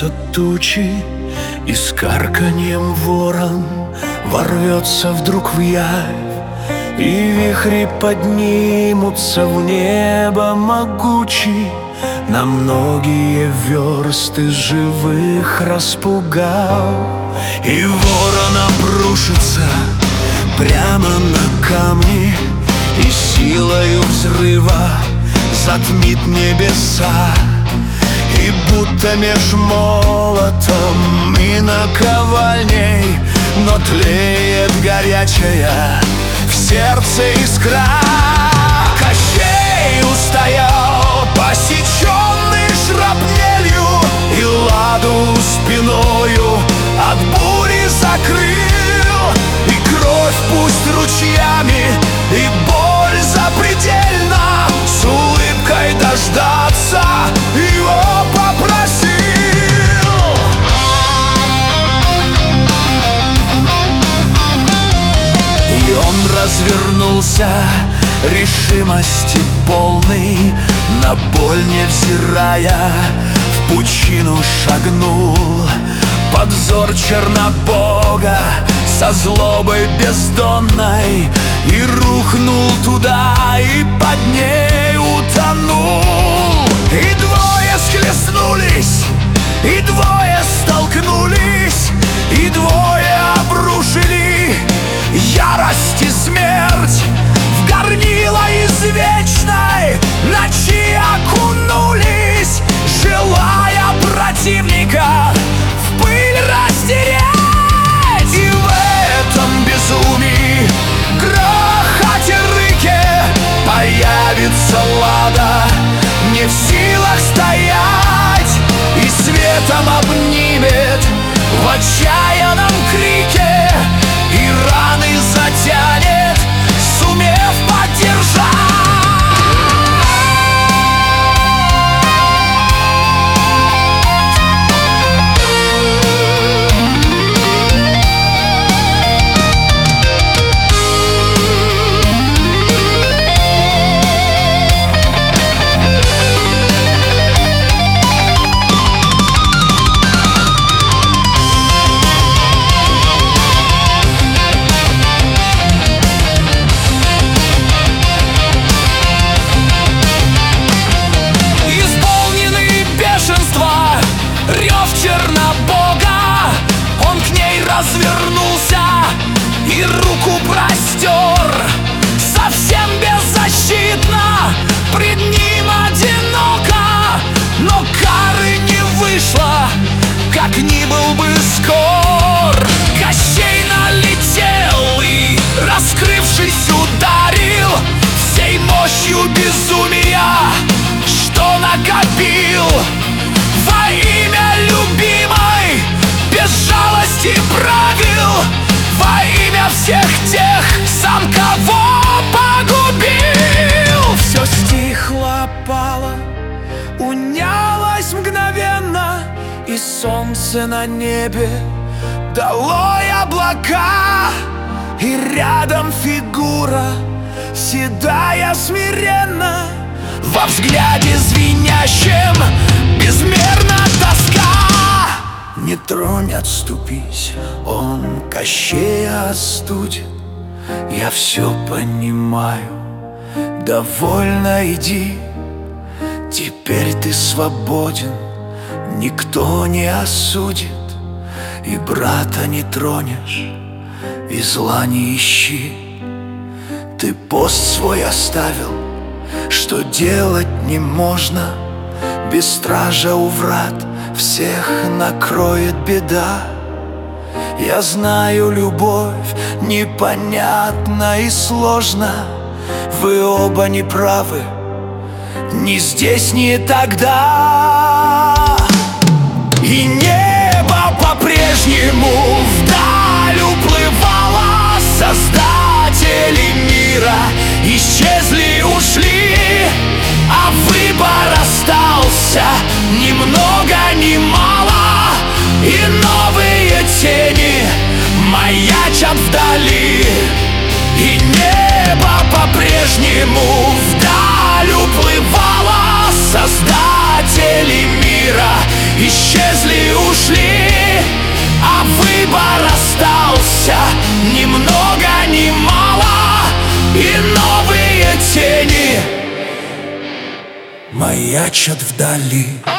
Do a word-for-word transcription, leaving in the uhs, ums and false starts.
над тучи, и с карканьем ворон ворвется вдруг в явь, и вихри поднимутся в небо могучий, на многие версты живых распугал. И ворон обрушится прямо на камни, и силою взрыва затмит небеса. И будто меж молотом и наковальней, но тлеет горячая в сердце искра. Кощей устоял, посеченный шрапнелью, и ладу спиною от бури закрыл. И кровь пусть ручьями, и боль запредельна, с улыбкой дождаться его попросил. И он развернулся, решимости полный, на боль невзирая, в пучину шагнул. Под взор Чернобога со злобой бездонной, и рухнул туда, и под ней утонул. И двое схлестнулись, и двое столкнулись, и двое обрушили ярость и смерть в горнило извечной ночи окунулись, желая противника в пыль растереть. И в этом безумии, грохоте, рыке появится Лада, не в силах стоять, и светом обнимет в отчаянном крике, и раны затянет, сумев поддержать. Развернулся и руку простер, совсем беззащитно, пред ним одиноко, но кары не вышло, как ни был бы скор. Кощей налетел и, раскрывшись, ударил всей мощью безумия, что накопил. Во имя любимой без жалости правил, во имя всех тех, сам кого погубил. Все стихло, пало, унялось мгновенно, и солнце на небе долой облака, и рядом фигура, седая смиренно, во взгляде звенящем безмерно тоска. Не тронь, отступись, он Кощея остудит. Я все понимаю, довольно иди. Теперь ты свободен, никто не осудит. И брата не тронешь, и зла не ищи. Ты пост свой оставил, что делать не можно. Без стража у врат всех накроет беда. Я знаю, любовь непонятна и сложна. Вы оба не правы, ни здесь, ни тогда. И небо по-прежнему вдаль уплывало. Создатели мира исчезли, ушли, а выбор остался ни много ни мало. И новые тени маячат вдали, и небо по-прежнему вдаль уплывало. Создатели мира исчезли, ушли, а выбор остался ни много, ни мало, и новые тени маячат вдали.